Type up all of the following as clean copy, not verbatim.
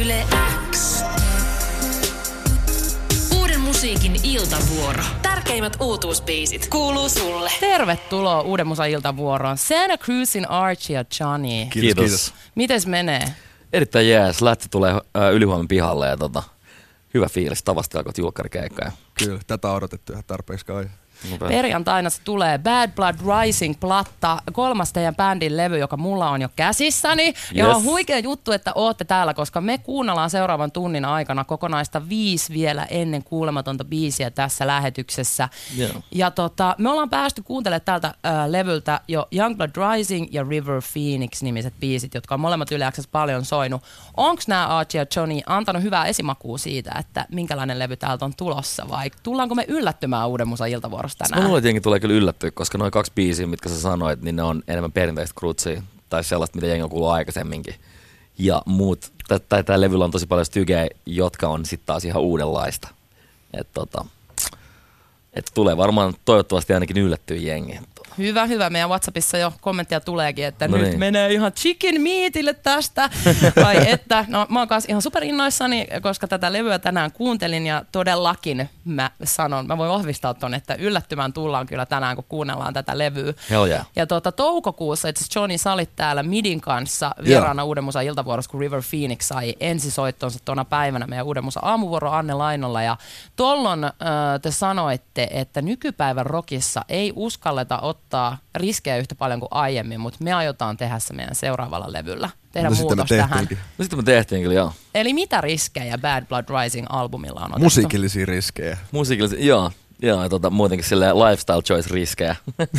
Yle X. Uuden musiikin iltavuoro. Tärkeimmät uutuusbiisit kuuluu sulle. Tervetuloa Uuden musan iltavuoroon. Santa Cruzin Archie ja Johnny. Kiitos. Mites menee? Erittäin jees. Lähti tulee ylihuomen pihalle ja hyvä fiilis. Tavasti alkoi julkkarikeikkaa. Kyllä, tätä on odotettu ihan tarpeeksi kai. Perjantaina se tulee Bad Blood Rising-platta, kolmas teidän bändin levy, joka mulla on jo käsissäni. Yes. Ja on huikea juttu, että ootte täällä, koska me kuunnellaan seuraavan tunnin aikana kokonaista 5 vielä ennen kuulematonta biisiä tässä lähetyksessä. Yeah. Ja me ollaan päästy kuuntelemaan tältä levyltä jo Youngblood Rising ja River Phoenix-nimiset biisit, jotka on molemmat Yle X:ssä paljon soinut. Onko nämä Archie ja Johnny antanut hyvää esimakua siitä, että minkälainen levy täältä on tulossa, vai tullaanko me yllättymään Uuden musan iltavuorosta? Mä luulen, että jengi tulee kyllä yllättyä, koska noin 2 biisiä, mitkä sä sanoit, niin ne on enemmän perinteistä Cruzia tai sellaista, mitä jengi on kuullut aikaisemminkin. Ja muut, tää levyllä on tosi paljon stygejä, jotka on sitten taas ihan uudenlaista. Että tulee varmaan toivottavasti ainakin yllättyä jengi. Hyvä. Meidän WhatsAppissa jo kommenttia tuleekin, että nyt menee ihan chicken meatille tästä. Mä oon kanssa ihan superinnoissani, koska tätä levyä tänään kuuntelin ja todellakin mä voin vahvistaa ton, että yllättymään tullaan kyllä tänään, kun kuunnellaan tätä levyä. Hell yeah. Ja toukokuussa itse asiassa Johnny, sä olit täällä Midin kanssa vieraana Uuden musan iltavuorossa, kun River Phoenix sai ensisoittonsa tuona päivänä meidän Uuden musan aamuvuoro Anne Lainolla. Ja tollon te sanoitte, että nykypäivän rockissa ei uskalleta ottaa riskejä yhtä paljon kuin aiemmin, mutta me aiotaan tehdä se meidän seuraavalla levyllä. Tehdä muutos tähän. No sitten me tehtiin kyllä, joo. Eli mitä riskejä Bad Blood Rising-albumilla on otettu? Musiikillisia riskejä. Joo. Ja muutenkin silleen lifestyle choice riskejä.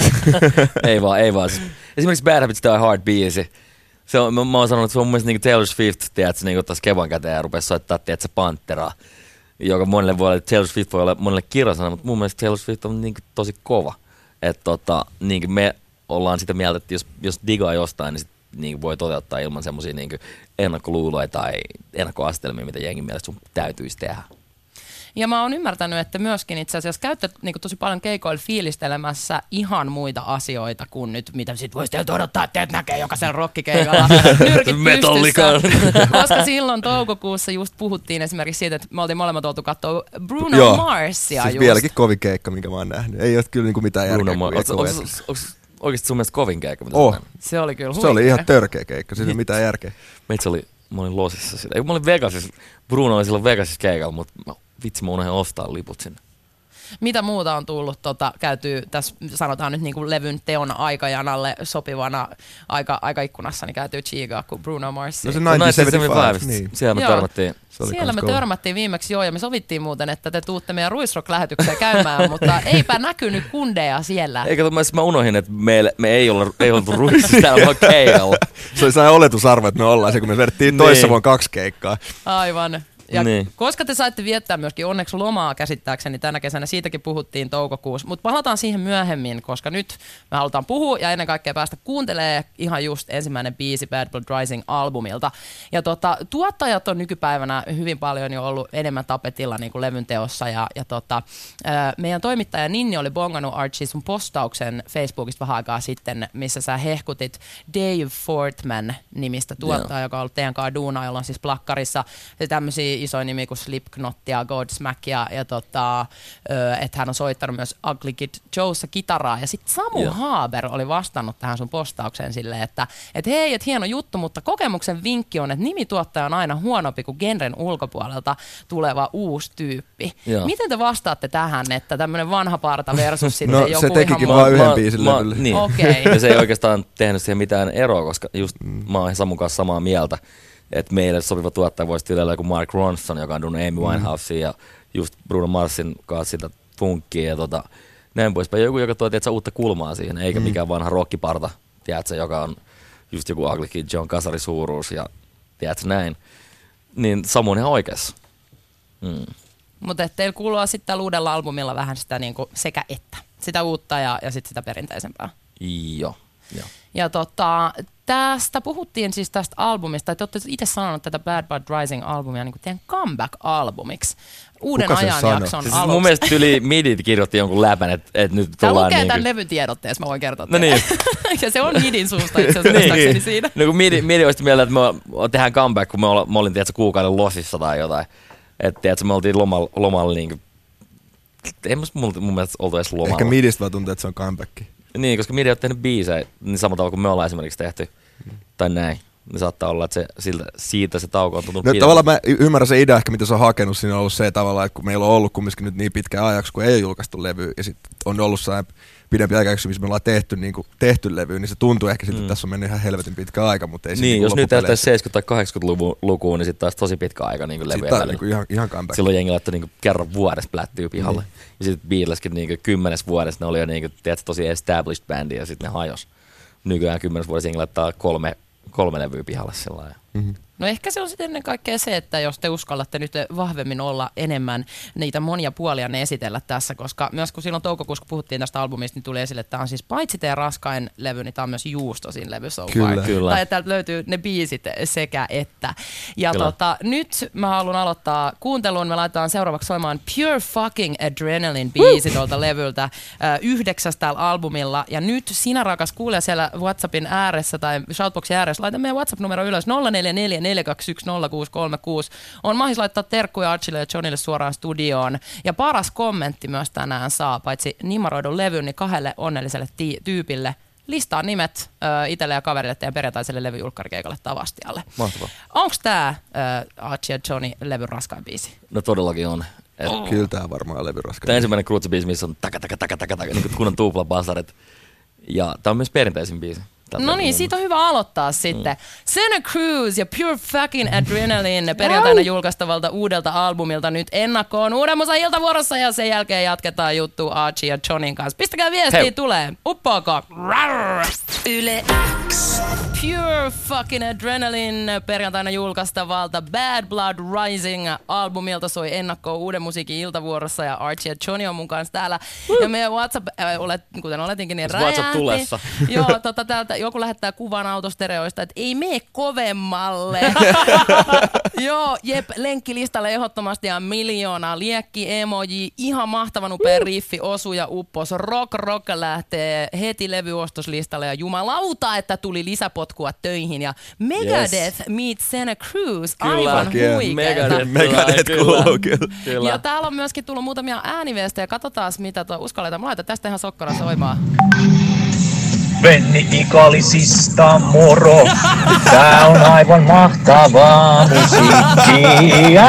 ei vaan. Esimerkiksi Bad Habits Die Hard biisi. Mä oon sanonut, että se on mun mielestä niinku Taylor Swift, tiedätkö, niinku ottais kevan käteen ja rupes soittaa, tiedätkö, Panteraa. Joka monelle voi olla, Taylor Swift voi olla monelle kirjasana, mutta mun mielestä Taylor Swift on niinku tosi kova. Että niinku me ollaan sitä mieltä, että jos digaa jostain, niin sit niinku voi toteuttaa ilman semmosia niinku ennakkoluuloja tai ennakkoastelmia, mitä jengin mielestä sun täytyisi tehdä. Ja mä oon ymmärtänyt, että myöskin itse asiassa käytät niinku tosi paljon keikoilla fiilistelemässä ihan muita asioita kuin nyt, mitä sit voisi teiltä odottaa, että teet näkee jokaisen rockikeikalla nyrkit pystyssä. Koska silloin toukokuussa just puhuttiin esimerkiksi siitä, että me oltiin molemmat oltu katsoa Bruno Marsia. Siis vieläkin kovin keikka, minkä mä oon nähnyt. Ei ole kyllä niinku mitään järkeä. Oikeesti sun mielestä kovin keikka? Se oli kyllä huikea. Se oli ihan törkeä keikka, siinä ei mitään järkeä. Mä olin Losissa sitä. Mä olin Vegasissa. Bruno oli silloin Vegasissa keikalla, mutta vitsi, mä unohdin ostaa liput sinne. Mitä muuta on tullut käytyy tässä, sanotaan nyt niin kuin levyn teon aikajanalle sopivana aikaikkunassa, niin käytyy chiigaa kuin Bruno Mars. No se 1975. Niin. Siellä me törmättiin. Siellä me törmättiin viimeksi ja me sovittiin muuten, että te tuutte meidän Ruisrock-lähetykseen käymään, mutta eipä näkynyt kundeja siellä. Eikä mä unohdin, että me ei oltu Ruisissa täällä vaan keikalla. Se oli sellainen oletusarvo, että me ollaan se, kun me vedettiin toissa vuonna 2 keikkaa. Aivan. Ja koska te saitte viettää myöskin onneksi lomaa käsittääkseni tänä kesänä, siitäkin puhuttiin toukokuussa, mutta palataan siihen myöhemmin, koska nyt me halutaan puhua ja ennen kaikkea päästä kuuntelemaan ihan just ensimmäinen biisi Bad Blood Rising-albumilta. Ja tuottajat on nykypäivänä hyvin paljon jo ollut enemmän tapetilla niin kuin levyn teossa ja meidän toimittaja Ninni oli bongannut Archie sun postauksen Facebookista vähän aikaa sitten, missä sä hehkutit Dave Fortman-nimistä tuottajaa, joka on ollut teidän kanssa duunaa, jolla on siis plakkarissa tämmöisiä isoja nimi kuin Slipknot ja Godsmack ja että hän on soittanut myös Ugly Kid Joessa kitaraa. Ja sitten Samu Haber oli vastannut tähän sun postaukseen silleen, että hei, että hieno juttu, mutta kokemuksen vinkki on, että nimituottaja on aina huonompi kuin genren ulkopuolelta tuleva uusi tyyppi. Joo. Miten te vastaatte tähän, että tämmöinen vanha parta versus sitten joku se tekikin vaan yhden biisin levylle. Niin. Okay. Ja se ei oikeastaan tehnyt siihen mitään eroa, koska just mä oon Samun kanssa samaa mieltä. Että meille sopiva tuottaja voisi tilalla joku Mark Ronson, joka on dunnut Amy Winehousea ja just Bruno Marsin kanssa sitä funkia ja näin poispäin. Joku, joka tuo uutta kulmaa siihen, eikä mikään vanha rockiparta, tiedätkö, joka on just joku Ugly Kid John kasarisuuruus ja tiedätkö näin. Niin Samu on ihan oikeassa. Mutta teillä kuuluu sitten tällä uudella albumilla vähän sitä niinku sekä että. Sitä uutta ja sitten sitä perinteisempää. Joo. Ja Tästä puhuttiin siis tästä albumista, että olette itse sanonut tätä Bad Blood Rising-albumia niin kuin teidän comeback-albumiksi. Uuden ajanjakson siis aluksi. Mun mielestä yli Midit kirjoitti jonkun läpän, että nyt Tämä tullaan lukee tämän levytiedotteessa, mä voin kertoa No niin. ja se on Midin suusta itse asiassa niin. Siinä. No kun Midi olisi mieltä, että me tehdään comeback, kun mä olin tiedätkö, kuukauden losissa tai jotain. Että tiedätkö, me oltiin lomalla niin kuin, ei mun mielestä oltu edes lomalla. Ehkä Midistä vaan tuntuu, että se on comeback. Niin, koska Midi on tehnyt biisejä niin samalla tavalla kuin me ollaan esimerkiksi tehty. Tai näin. Niin saattaa olla, että siitä se tauko on tuntunut tavallaan mä ymmärrän se idea, ehkä mitä se on hakenut. Siinä on ollut se tavallaan, että kun meillä on ollut kumminkin nyt niin pitkään ajaksi, kun ei ole julkaistu levy, ja sitten on ollut sellainen pidempi aikaksi, missä me ollaan tehty levy, niin se tuntuu ehkä siltä, että tässä on mennyt ihan helvetin pitkä aika, mutta ei niin, jos nyt täyttäisi 70- tai 80-lukuun, niin sitten taas tosi pitkä aika niin levyjen välillä. Niin ihan comeback. Silloin jengi laittoi niin kerran vuodessa plättyy pihalle. Niin. Ja sitten Beatleskin niin 10 vuodessa ne oli jo niin kuin, tiedätkö, tosi established bandi ja sitten ne hajosi. Nykyään 10 vuodessa jengi laittaa kolme levyä pihalle sellainen. Mm-hmm. No ehkä se on sitten ennen kaikkea se, että jos te uskallatte nyt vahvemmin olla enemmän niitä monia puolia ne esitellä tässä, koska myös kun silloin toukokuussa, kun puhuttiin tästä albumista, niin tuli esille, että tämä on siis paitsi teidän raskain levy, niin tämä on myös juustosin levy so far. Kyllä. Tai että täältä löytyy ne biisit sekä että. Ja nyt mä haluan aloittaa kuuntelun. Me laitetaan seuraavaksi soimaan Pure Fucking Adrenaline biisi tuolta levyltä 9 tällä albumilla. Ja nyt sinä rakas kuulija siellä WhatsAppin ääressä tai Shoutboxin ääressä, laita meidän WhatsApp-numero ylös 044 4210636. On mahis laittaa terkkuja Archille ja Johnille suoraan studioon. Ja paras kommentti myös tänään saa, paitsi nimaroidun levyn, niin 2 onnelliselle tyypille. Listaa nimet itselle ja kaverille teidän perjantaiselle levyjulkkarikeikalle Tavastialle. Mahtavaa. Onko tämä Archie ja Johnny levyn raskain biisi? No todellakin on. Kyllä tämä varmaan on levyn raskain. Tämä ensimmäinen Kruutsi-biisi, missä on taka, niin kuin kunnon tuplabasarit. Ja tämä on myös perinteisin biisi. No niin, siitä on hyvä aloittaa sitten. Santa Cruz ja Pure Fucking Adrenaline perjantaina julkaistavalta uudelta albumilta nyt ennakkoon Uuden Musan iltavuorossa ja sen jälkeen jatketaan juttua Archie ja Johnin kanssa. Pistäkää viestiä, tulee. Uppoako? Yle X. Pure Fucking Adrenaline perjantaina julkaistavalta Bad Blood Rising albumilta soi ennakkoon Uuden musiikin iltavuorossa ja Archie ja Johnny on mun kanssa täällä. Ja meidän WhatsApp, kuten oletinkin, niin räjähti. WhatsApp tulessa. Joo, täältä joku lähettää kuvan autostereoista, että ei mene kovemmalle. Joo, jep, lenkkilistalle ehdottomasti ja 1 000 000 liekki emoji, ihan mahtavan upea riffi, osu ja uppos. Rock lähtee heti levyostoslistalle ja jumalauta, että tuli lisäpotkua töihin ja Megadeth meets Santa Cruz, aivan huikeeta. Megadeth kuuluu kyllä. Ja täällä on myöskin tullut muutamia ääniviestejä, katsotaan mitä uskalletaan. Mä laitan tästä ihan sokkona soimaan. Benni Ikalisista moro, tää on aivan mahtavaa musiikkia.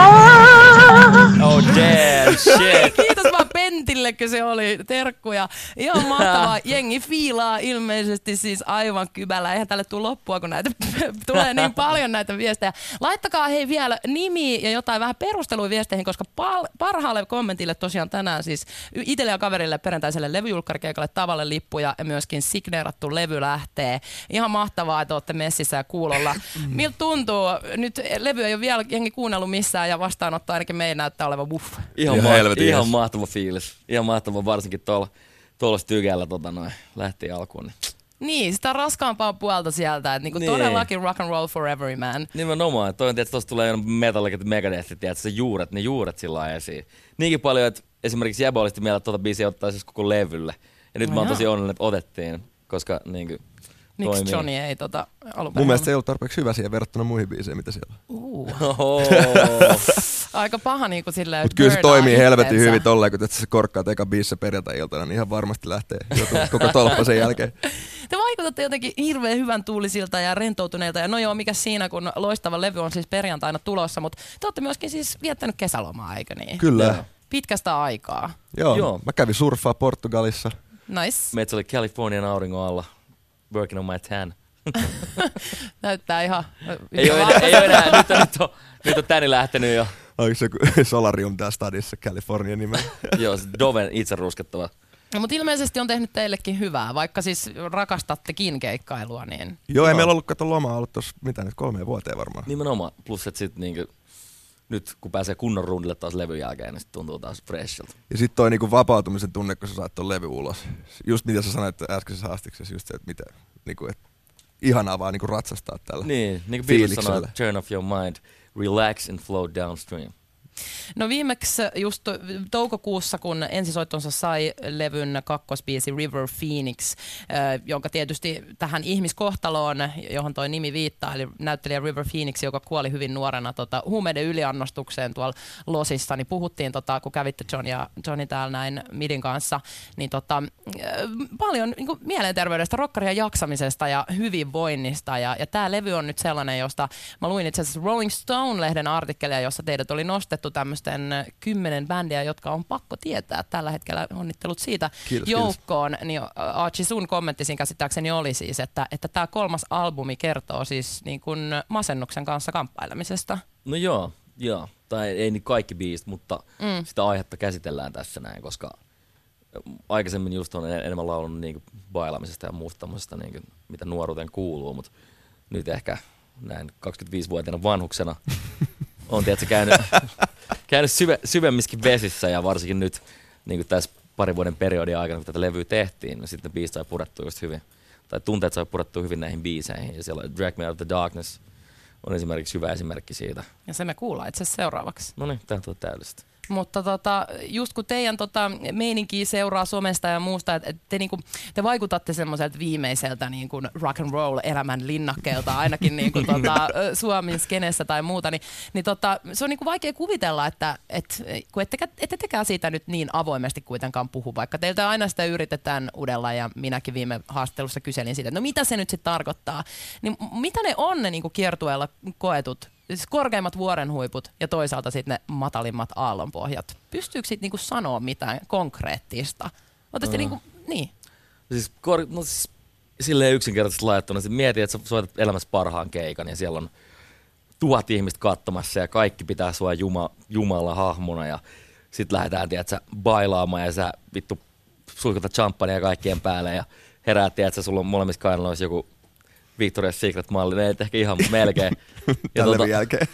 Oh damn shit. Kiitos vaan Pentille, kun se oli terkkuja. Ihan mahtavaa. Jengi fiilaa ilmeisesti siis aivan kybällä. Eihän tälle tule loppua, kun näitä tulee niin paljon näitä viestejä. Laittakaa hei vielä nimi ja jotain vähän perustelua viesteihin, koska parhaalle kommentille tosiaan tänään siis itselle ja kaverille perjantaiselle levyjulkkarikeikalle Tavalle lippuja ja myöskin signeerattu levy lähtee. Ihan mahtavaa, että olette messissä ja kuulolla. Miltä tuntuu? Nyt levy ei ole vielä jengi kuunnellut missään ja vastaanotto ainakin meidän näyttää olevan buff. Ihan mahtava fiilis. Ihan mahtava varsinkin tuolla stykällä lähti alkuun. Niin, sitä raskaampaa puolta sieltä, että niin. Todellakin rock and roll for every man. Nimenomaan, toi on tietysti, tuossa tulee Metallica ja Megadeth, tiedätkö, ne juuret sillä lailla esiin. Niinkin paljon, että esimerkiksi Jäbä olisi mieltä, että biisiä ottaisi koko levylle. Ja nyt mä oon tosi onnellinen, että otettiin, koska niinku miksi Johnny ei alun mun mielestä se ei ollut tarpeeksi hyvä siihen verrattuna muihin biiseihin, mitä siellä on. Aika paha niinku silleen. Mut kyllä se toimii helvetin hyvin tolleen, kun se korkkaat eka biisissä perjantai-iltana, niin ihan varmasti lähtee koko tolppa sen jälkeen. Te vaikutatte jotenkin hirveän hyvän tuulisilta ja rentoutuneilta. Ja no joo, mikä siinä, kun loistava levy on siis perjantaina tulossa, mutta te olette myöskin siis viettänyt kesälomaa, eikö niin? Kyllä. Ja pitkästä aikaa. Joo. Mä kävin surffaa Portugalissa. Nice. Meitä oli Californian auringon alla. Working on my tan. Näyttää ihan... Ei ole enää. Nyt on täni lähtenyt jo. Onko se Solarium tää stadissa California nimen? Joo, se Doven itse ruskettava. No, mutta ilmeisesti on tehnyt teillekin hyvää, vaikka siis rakastattekin keikkailua. Niin... Joo, ei meillä ollut lomaa ollut tuossa, 3 vuoteen varmaan. Nimenomaan, plus että sit niinku... Nyt kun pääsee kunnon rundille taas levyn jälkeen, niin sit tuntuu taas freshilta. Ja sit toi niinku vapautumisen tunne, kun sä saat ton levy ulos. Just mitä sä sanoit äskeisessä haastiksessa, just se, että mitä, niinku, et ihanaa vaan niinku ratsastaa tällä niin kuin Beatles sanoo, turn off your mind, relax and float downstream. No viimeksi just toukokuussa, kun ensisoittonsa sai levyn kakkosbiisi River Phoenix, jonka tietysti tähän ihmiskohtaloon, johon toi nimi viittaa, eli näyttelijä River Phoenix, joka kuoli hyvin nuorena huumeiden yliannostukseen tuolla Losissa, niin puhuttiin, kun kävitte Johnny täällä näin Midin kanssa, niin paljon niin kuin mielenterveydestä, rokkaria jaksamisesta ja hyvinvoinnista, ja tämä levy on nyt sellainen, josta mä luin itse asiassa Rolling Stone-lehden artikkelia, jossa teidät oli nostettu tämmöisten 10 bändiä, jotka on pakko tietää tällä hetkellä, onnittelut siitä joukkoon, niin Archie sun kommentti siinä käsittääkseni oli siis, että tämä 3. albumi kertoo siis niin kuin masennuksen kanssa kamppailemisesta. No joo, tai ei niin kaikki biisit, mutta sitä aihetta käsitellään tässä näin, koska aikaisemmin just on enemmän laulunut niin kuin bailaamisesta ja muusta tämmöisestä, niin kuin, mitä nuoruuteen kuuluu, mutta nyt ehkä näin 25-vuotiaana vanhuksena on tietysti käynyt syvemmissäkin vesissä ja varsinkin nyt niin kuin tässä parin vuoden periodin aikana, kun tätä levyä tehtiin, niin sitten biisit sai purettua just hyvin, tai tunteet sai purettua hyvin näihin biiseihin. Ja siellä Drag Me Out of the Darkness on esimerkiksi hyvä esimerkki siitä. Ja se me kuullaan itse asiassa seuraavaksi. No niin, tämä on täydellistä. Mutta just kun teidän meininkiä seuraa somesta ja muusta, että te vaikutatte semmoiselta viimeiseltä niin kuin rock and roll elämän linnakkeelta ainakin niin kuin Suomen skenessä tai muuta, niin se on niin kuin vaikea kuvitella, että kun ette tekään siitä nyt niin avoimesti kuitenkaan puhu, vaikka teiltä aina sitä yritetään udella ja minäkin viime haastattelussa kyselin siitä, että no mitä se nyt sitten tarkoittaa, niin mitä ne on ne niin kuin kiertueella koetut siis korkeimmat vuorenhuiput ja toisaalta sitten ne matalimmat aallonpohjat. Pystyykö sitten niinku sanoa mitään konkreettista? Ootte niinku, niin. Siis silleen yksinkertaisesti laittuna. Mieti, että sä soitat elämässä parhaan keikan ja siellä on 1000 ihmistä katsomassa ja kaikki pitää sua Jumala hahmona ja sit lähdetään, tiedätkö, bailaamaan ja sä vittu suihkutat champagnea kaikkien päälle ja heräät, tiedätkö, sulla on molemmissa kainaloissa joku Victoria's Secret-malli, ei ehkä ihan melkein. Tällä jälkeen.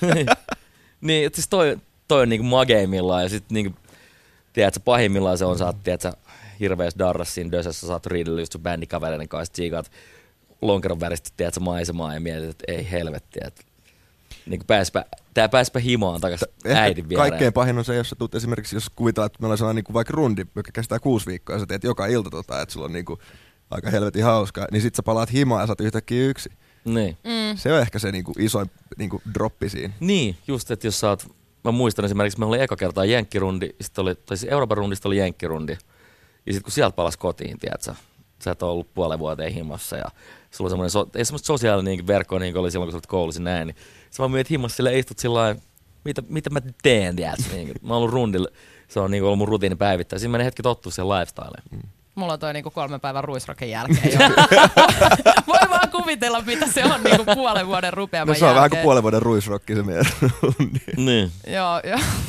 niin, siis toi on niinku mageimmillaan ja sit niinku, tiedätkö, pahimmillaan se on, sä oot, tiedätkö, hirveässä darras siinä dösessä, sä oot riidellyt just sun bändikavereiden kanssa, tsiikaat lonkeron väristä, tiedätkö, maisemaa ja mietit, että ei helvettiä, että niinku pääspä himaan takas äidin viereen. Kaikkein pahin on se, jos sä tulet esimerkiksi, jos kuvitellaan, että meillä on sellainen niinku vaikka rundi, joka kestää 6 viikkoa, ja sä teet joka ilta että sulla on niinku aika helvetin hauskaa, niin sit sä palaat himaan ja sä oot yhtäkkiä yksin. Niin. Se on ehkä se niinku isoin niinku droppi siinä. Niin, just, että jos sä oot, mä muistan esimerkiksi, me oli eka kertaa jenkkirundi, siis Euroopan rundista oli jenkkirundi, ja sit kun sieltä palasi kotiin, tiedätkö, sä et ole ollut puolen vuoteen himassa, ja sulla on semmoinen, ei semmoista sosiaalinen verkko, niin kuin oli silloin, kun sä olet koulussa näin, niin sä vaan mietit himassa silleen, istut sillain, mitä mä teen, tiedätkö, niin, mä oon ollut rundilla, se on niin ollut mun rutiini päivittää, siinä menee hetki tottua siihen lifestyleen. Mulla on toi niinku 3 päivän ruisrokin jälkeen jo. Voi vaan kuvitella, mitä se on niinku puolen vuoden rupeaman jälkeen. No se on vähän kuin puolen vuoden ruisrokki se meidän. Niin. Joo.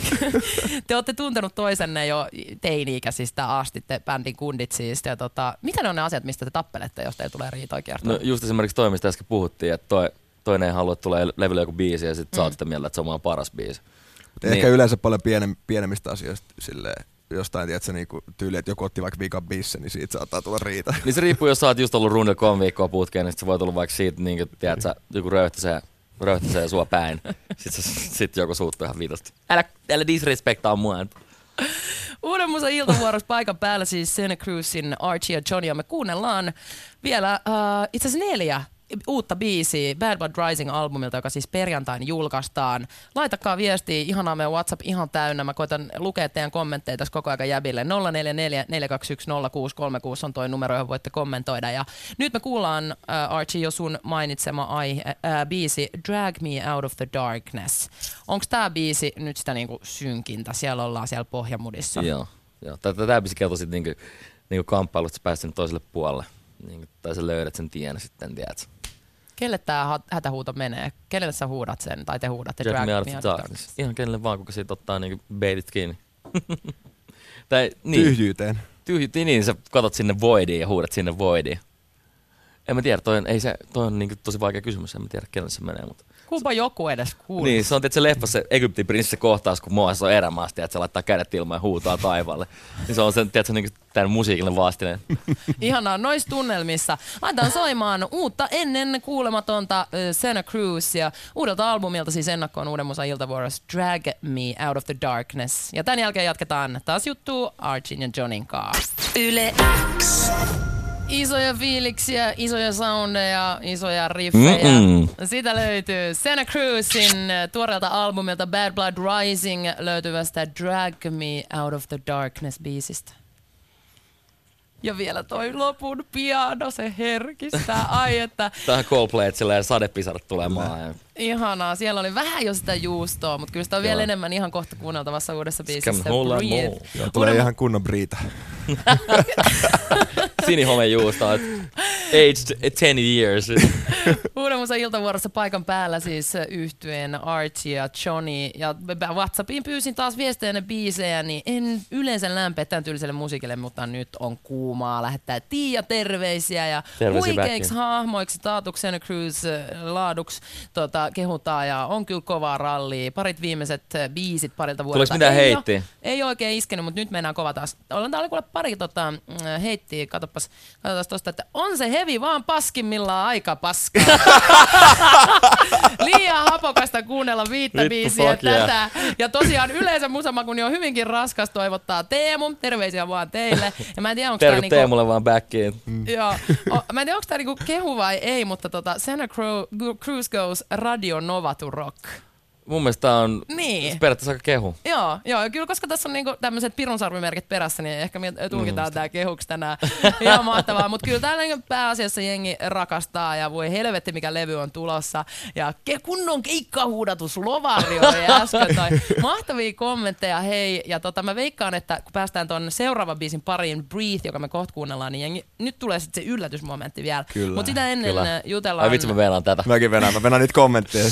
Te olette tuntenut toisenne jo teini-ikäisistä asti, te bändin kundit siis. Ja mitä ne on ne asiat, mistä te tappelette, jos teillä tulee riitoja kiertoa? No just esimerkiksi toi, mistä äsken puhuttiin, että toinen ei halua, että tulee levylle joku biisi ja sit sä oot sitä mieltä, että se on maan paras biisi. Niin. Ehkä yleensä paljon pienemmistä asioista silleen. Jostain, tiedätkö, niinku tyyli, että joku otti vaikka viikan bisse, niin siitä saattaa tulla riita. Niin se riippuu, jos sä oot just ollut rundilla 3 viikkoa putkeen, niin sit se voi tulla vaikka siitä, niin, tiedätkö, joku röyhtäsee sua päin. Sitten joku suuttuu ihan viitosti. Älä disrespektaa mua. Uuden musan iltavuorossa paikan päällä siis Santa Cruzin Archie ja Johnny, ja me kuunnellaan vielä itse asiassa 4 uutta biisiä Bad Blood Rising-albumilta, joka siis perjantaina julkaistaan. Laitakaa viestiä, ihanaa meidän WhatsApp ihan täynnä. Mä koitan lukea teidän kommentteja tässä koko ajan jäbille. 044 421 0636 on toi numero, johon voitte kommentoida. Ja nyt me kuullaan, Archie, jo sun mainitsema biisi Drag Me Out of the Darkness. Onko tää biisi nyt sitä niinku synkintä? Siellä ollaan siellä pohjamudissa. Joo. Tää biisi kertoo sitten niinku kamppailusta, että sä pääset toiselle puolelle. Tai sä löydät sen tien sitten, tiedätkö? Kelle tää hätähuuto menee? Kenelle sä huudat sen? Tai te huudatte Drag Me Out of the Darkness. Ihan kenelle vaan, kuka siitä ottaa niinku baitit kiinni. Tyhjyyteen. Niin, sä katot sinne voidiin ja huudat sinne voidiin. En mä tiedä, toi on niinku tosi vaikea kysymys, en mä tiedä kenelle se menee. Mutta Kumpa joku edes kuuluu. niin, se on tietysti se leffassa se Egyptin prinssi kohtaus, kun Moas on erämaasti, että se laittaa kädet ilmaan ja huutaa taivaalle. Niin se on sen, tiedätkö, niinku tämän musiikille vastineen. Ihanaa, noissa tunnelmissa. Laitetaan soimaan uutta ennen kuulematonta Santa Cruz ja uudelta albumilta siis ennakkoon uuden musan iltavuorossa Drag Me Out of the Darkness. Ja tämän jälkeen jatketaan taas juttua Archin ja Johnin kanssa. Yle X. Isoja fiiliksiä, isoja soundeja, isoja riffejä. Siitä löytyy Santa Cruzin tuoreelta albumilta Bad Blood Rising löytyvästä Drag Me Out of the Darkness-biisistä. Ja vielä toi lopun piano, se herkistää. Ai että. Tähän Coldplay, että silleen sadepisarat tulee maahan. Ihanaa, siellä oli vähän jo sitä juustoa, mutta kyllä sitä on vielä enemmän ihan kohta kuunneltavassa uudessa biisissä. Tulee ihan kunnon briita. Sinihomejuusta, aged 10 years. Uuden musan iltavuorossa paikan päällä siis yhtyeen Archie ja Johnny. Ja WhatsAppiin pyysin taas viestejä ne biisejä, niin en yleensä lämpeä tämän tyyliselle musiikille, mutta nyt on kuumaa. Lähettää Tiia terveisiä ja huikeiksi hahmoiksi taatuksi Santa Cruz laaduksi kehutaan ja on kyllä kovaa rallia. Parit viimeiset biisit parilta vuodelta. Tuleeko mitään heittiä? Ei oikein iskenyt, mutta nyt mennään kova taas. Täällä oli kuule pari heittiä. Katsotaan tosta, että on se hevi vaan paskimmillaan aika paskaa. Liian hapokasta kuunnella viittä biisiä tätä. Ja tosiaan yleensä musamakuni on hyvinkin raskas, toivottaa Teemu. Terveisiä vaan teille. Ja mä en tiedä, onko tää niinku Teemulle vaan backiin. Joo. Mä en tiedä, onko tää niinku kehu vai ei, mutta Santa Cruz Goes Radio Nova to Rock. Mun mielestä tää on periaatteessa aika kehu. Joo, kyllä koska tässä on niinku tämmöiset pirunsarvimerkit perässä, niin ehkä me tulkitaan tää kehuksi tänään. Ihan mahtavaa, mutta kyllä täällä niinku pääasiassa jengi rakastaa ja voi helvetti mikä levy on tulossa. Ja kunnon keikkahuudatus Lovari oli äsken. Mahtavia kommentteja, hei. Ja mä veikkaan, että kun päästään ton seuraavan biisin pariin, Breathe, joka me kohta kuunnellaan, niin jengi, nyt tulee sitten se yllätysmomentti vielä. Mutta sitä ennen jutellaan. Ai vitsi mä venaan tätä. Mäkin venaan, mä venaan niitä kommentteja.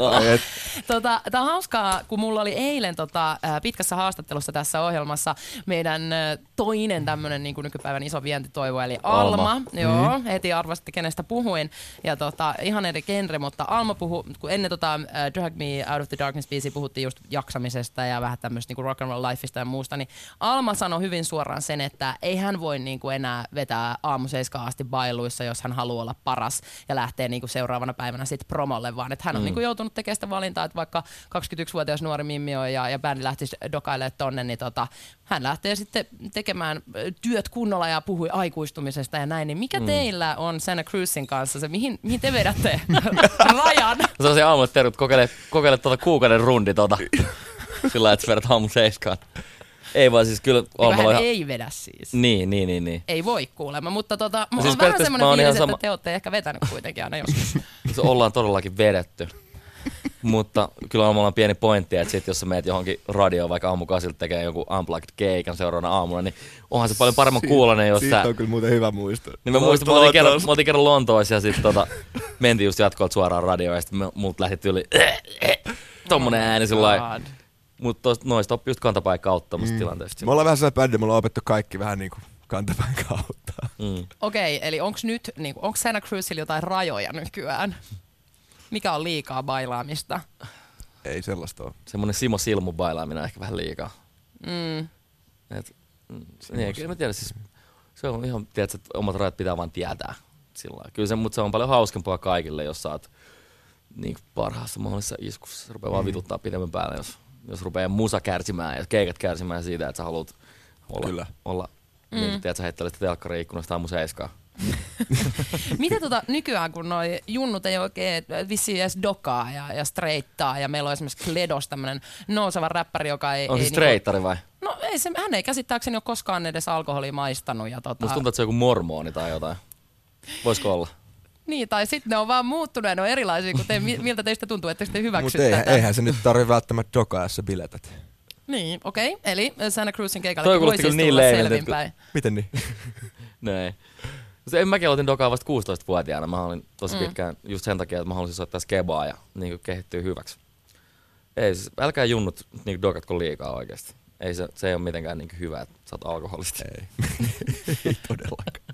Tämä on hauskaa, kun mulla oli eilen pitkässä haastattelussa tässä ohjelmassa meidän toinen tämmöinen niin kuin nykypäivän iso vientitoivo, eli Alma. Joo, heti arvasitte, kenestä puhuin. Ja ihan eri genre, mutta Alma puhui, kun ennen Drag Me Out of the Darkness-biisiä puhuttiin just jaksamisesta ja vähän tämmöistä niin rock and roll lifeista ja muusta, niin Alma sanoi hyvin suoraan sen, että ei hän voi niin kuin enää vetää aamu 7 asti bailuissa, jos hän haluaa olla paras ja lähtee niin kuin seuraavana päivänä sitten promolle, vaan että hän on niin kuin joutunut tekemään sitä valintaa, että vaikka 21-vuotias nuori mimmi on ja bändi lähtisi dokailemaan tonne, niin hän lähtee sitten tekemään työt kunnolla ja puhui aikuistumisesta ja näin. Niin mikä teillä on Santa Cruzin kanssa se, mihin te vedätte rajan? Se on se aamulle tervut, kokeile kuukauden rundi sillä että sä vedät aamu 7. Ei vaan siis kyllä Almalla ihan ei vedä siis. Niin. Ei voi kuulemma, mutta mulla siis on vähän semmoinen fiilis, että te olette ehkä vetänyt kuitenkin aina joskus. Se ollaan todellakin vedetty. Mutta kyllä me ollaan pieni pointti, että sit, jos sä meet johonkin radioon vaikka aamukasilta tekee joku unplugged keikan seuraavana aamuna, niin onhan se paljon paremman kuulonen, jos siitä on kyllä muuten hyvä muisto. Niin me muistin, me oltiin kerran Lontoossa ja sitten mentiin just jatkoilta suoraan radioon ja sitten multa lähti yli tommonen ääni sillai. Mutta noista oppii just kantapäin kautta tilanteesta. Me ollaan vähän sellainen bändi, me ollaan opettu kaikki vähän niinku kantapäin kautta. Okei, eli onko nyt, niinku, onko Santa Cruzilla jotain rajoja nykyään? Mikä on liikaa bailaamista? Ei sellaista ole. Semmoinen Simo Silmu bailaaminen on ehkä vähän liikaa. Niin, kyllä mä tiedän, siis se on ihan, tiedätkö, että omat rajat pitää vaan tietää. Kyllä mutta se on paljon hauskempaa kaikille, jos sä oot niin parhaassa mahdollisessa iskussa. Se rupeaa vaan vituttaa pidemmän päälle, jos rupeaa musa kärsimään ja keikat kärsimään siitä, että sä haluat olla niin, tiedätkö, heittelet sitä telkkarin ikkunasta aamu 7. Miten nykyään, kun noi junnut ei oikein vissiin edes dokaa ja straighttaa, ja meillä on esimerkiksi Kledos tämmönen nouseva räppäri, joka ei... On se straittari vai? No ei hän ei käsittääkseni ole koskaan edes alkoholia maistanut. Ja Musta tuntuu, että se on joku mormoni tai jotain. Voisiko olla? Niin, tai sitten ne on vaan muuttunut ja ne on erilaisia, kun miltä teistä tuntuu, että te hyväksytte tätä. Eihän se nyt tarvitse välttämättä dokaa, jos sä biletät. Niin, okei. Eli Santa Cruzin keikalle voi siis tulla selvinpäin. Miten niin? Näin. En mäkin aloitin dokaa vasta 16-vuotiaana. Mä olin tosi pitkään just sen takia, että mä halusin soittaa skebaa ja niin kehittyä hyväksi. Ei siis, älkää junnut niin dokatko liikaa oikeasti. Ei se ei ole mitenkään niin hyvä, että sä oot alkoholisti. Ei todellakaan.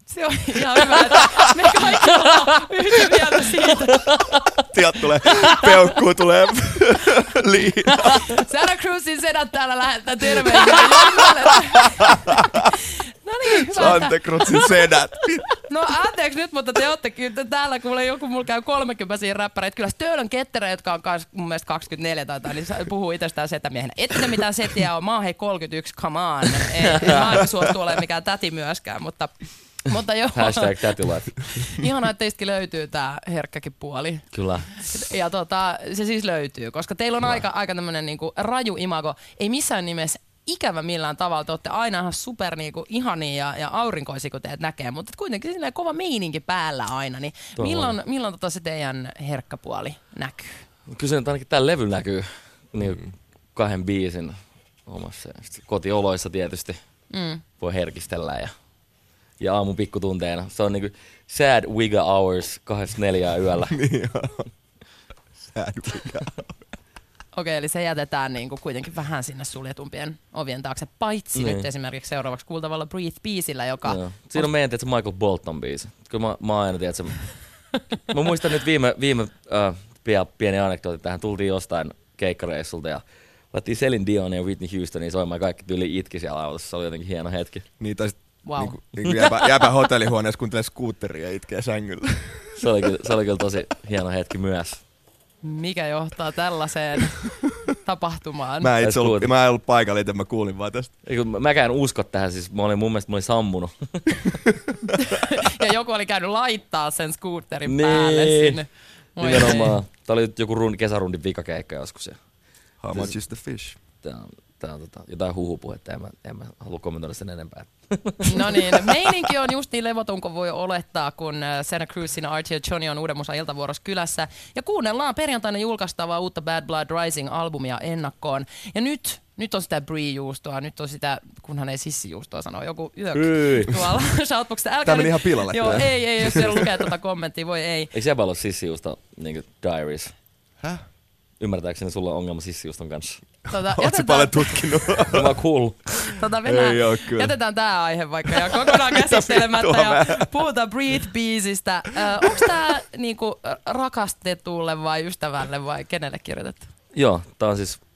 Se on ihan hyvä, että me kaikki ollaan yhtä mieltä siitä. Sieltä tulee, peukkuu tulee liian. Santa Cruzin sedät täällä lähettää terveisiä Jannalle. No niin, hyvä. Santa Cruzin sedät. No anteeksi nyt, mutta te ootte kyllä täällä, kun mulla käy 30 räppäreitä. Kyllä Stöölön ketterä, jotka on kans mun mielestä 24 tai niin puhuu itsestään setämiehenä. Ette ne mitään setiä ole. Mä oon hei 31, come on. Mä en suostu olemaan mikään täti myöskään, mutta joo. Hashtag tätilat. Ihanaa, että teistäkin löytyy tää herkkäkin puoli. Kyllä. Ja se siis löytyy, koska teillä on aika tämmönen niinku raju imago. Ei missään nimessä ikävä millään tavalla. Te olette aina ihan super niinku ihania ja aurinkoisia, kun teet näkee, mutta kuitenkin silleen kova meininki päällä aina. Niin milloin se teidän herkkä puoli näkyy? Kyllä se nyt ainakin tällä levy näkyy niin 2 biisin omassa. Kotioloissa tietysti voi herkistellä ja aamun pikkutunteena. Se on niinku sad wigga hours 2-4 yöllä. Niin on. Sad wigga hours. Okei, eli se jätetään niinku kuitenkin vähän sinne suljetumpien ovien taakse, paitsi nyt esimerkiksi seuraavaksi kuultavalla Breathe-biisillä, joka... Joo. Siinä on meidän Michael Bolton-biisi. Kyllä mä aina tiedän, että mä muistan nyt viime pieni anekdooti tähän. Tultiin jostain keikkareissulta ja laittiin Celine Dion ja Whitney Houstonia soimaan, kaikki tyyli itki siellä autossa. Se oli jotenkin hieno hetki. Niin, tai wow. Niin jääpä hotellihuoneessa kuuntelee skuutteria ja itkee sängyllä. Se oli kyllä tosi hieno hetki myös. Mikä johtaa tällaiseen tapahtumaan? Mä en ollut paikalla, joten mä kuulin vaan tästä. Mäkään usko tähän, siis mun mielestä mä olin sammunut. Ja joku oli käynyt laittaa sen skuutterin päälle sinne. Nimenomaan. Tää oli joku kesärundin vikakeikka joskus. How much is the fish? Tää on jotain huhupuhetta, en mä halua kommentoida sen enempää. No niin, meininki on just niin levoton kuin voi olettaa, kun Santa Cruzin Archie ja Johnny on Uuden Musan iltavuorossa kylässä. Ja kuunnellaan perjantaina julkaistavaa uutta Bad Blood Rising-albumia ennakkoon. Ja nyt on sitä brie-juustoa, nyt on sitä, kunhan ei sissijuustoa sano, joku yök tuolla shoutboxissa. Tämä meni ihan pilalle. Joo, ei, jos siellä lukee tuota kommenttia, voi ei. Eikö jäbä ole sissijuusto niin kuin Diaries? Häh? Ymmärtääkseni sulla on ongelma sissijuuston kanssa? Ootko paljon tutkinut? Mä oon kuullut. Jätetään tää aihe vaikka ja kokonaan käsittelemättä ja puhutaan Breathe-biisistä. Onko tää niinku rakastetulle vai ystävälle vai kenelle kirjoitettu? Joo, tää on siis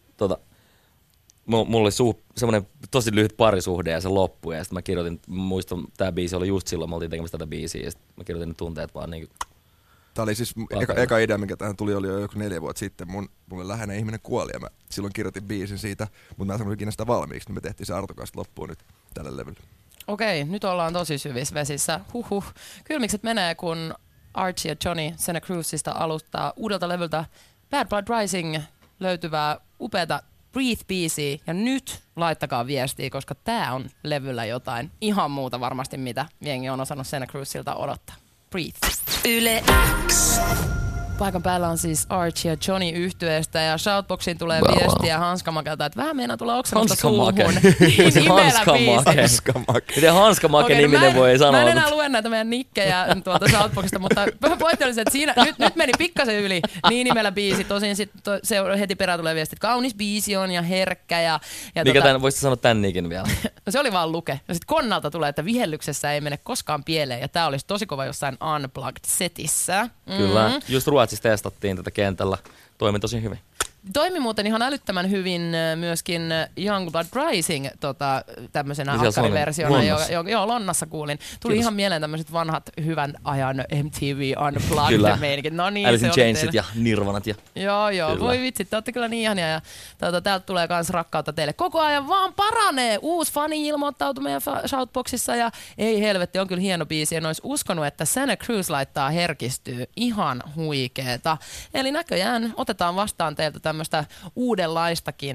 mulla oli semmonen tosi lyhyt parisuhde ja se loppui ja sit mä kirjoitin, muistan tää biisi oli just silloin, me oltiin tekemässä tätä biisiä ja sit mä kirjoitin ne tunteet vaan niinku. Tämä oli siis eka idea, mikä tähän tuli, oli jo joku 4 vuotta sitten. Mulle läheinen ihminen kuoli ja mä silloin kirjoitin biisin siitä, mutta mä en saanut ikinä sitä valmiiksi, niin me tehtiin se Arto kanssa loppuun nyt tällä levyllä. Okei, nyt ollaan tosi syvissä vesissä. Kylmikset menee, kun Archie ja Johnny Santa Cruzista aloittaa uudelta levyltä Bad Blood Rising löytyvää upeata Breathe-biisiä. Ja nyt laittakaa viestiä, koska tää on levyllä jotain ihan muuta varmasti, mitä jengi on osannut Santa Cruzilta odottaa. Breathe. Yle X. Paikan päällä on siis Archie ja Johnny yhtyeestä ja Shoutboxiin tulee viestiä Hanskamakelta, että vähän meinaa tulla oksennusta suuhun. Se Hanskamake. Miten Hanskamake niminen voi sanoa? Mä en enää lue näitä meidän nikkejä tuolta Shoutboxista, mutta pointti oli se, että siinä nyt meni pikkasen yli niin nimellä biisi. Tosin se heti perään tulee viesti, että kaunis biisi on ja herkkä. Ja mikä voisit sanoa tän nikin vielä? No se oli vaan Luke. Ja sitten Konnalta tulee, että vihellyksessä ei mene koskaan pieleen ja tää olisi tosi kova jossain Unplugged-setissä. Kyllä, just Ruotsissa testattiin tätä kentällä. Toimi tosi hyvin. Toimi muuten ihan älyttömän hyvin myöskin Youngblood Rising tämmöisenä alkkariversiona. Joo, Lonnassa kuulin. Tuli ihan mieleen tämmöiset vanhat hyvän ajan MTV Unplugged-meininkin. No niin, Alice in Chainsit ja Nirvanat. Joo, kyllä. Voi vitsit, te olette kyllä niin ihania. Ja täältä tulee myös rakkautta teille. Koko ajan vaan paranee. Uusi fani ilmoittautui meidän Shoutboxissa ja ei helvetti, on kyllä hieno biisi. En olisi uskonut, että Santa Cruz laittaa herkistyy. Ihan huikeeta. Eli näköjään otetaan vastaan teiltä tämmöistä uudenlaistakin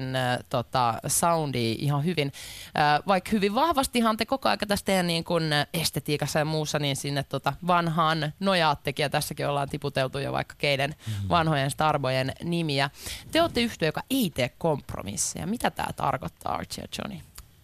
soundia ihan hyvin. Vaikka hyvin vahvastihan te koko ajan tässä teidän niin kun estetiikassa ja muussa, niin sinne vanhaan nojaattekin, ja tässäkin ollaan tiputeltu jo vaikka keiden vanhojen starbojen nimiä. Te olette yhtye, joka ei tee kompromisseja. Mitä tämä tarkoittaa, Archie ja Johnny?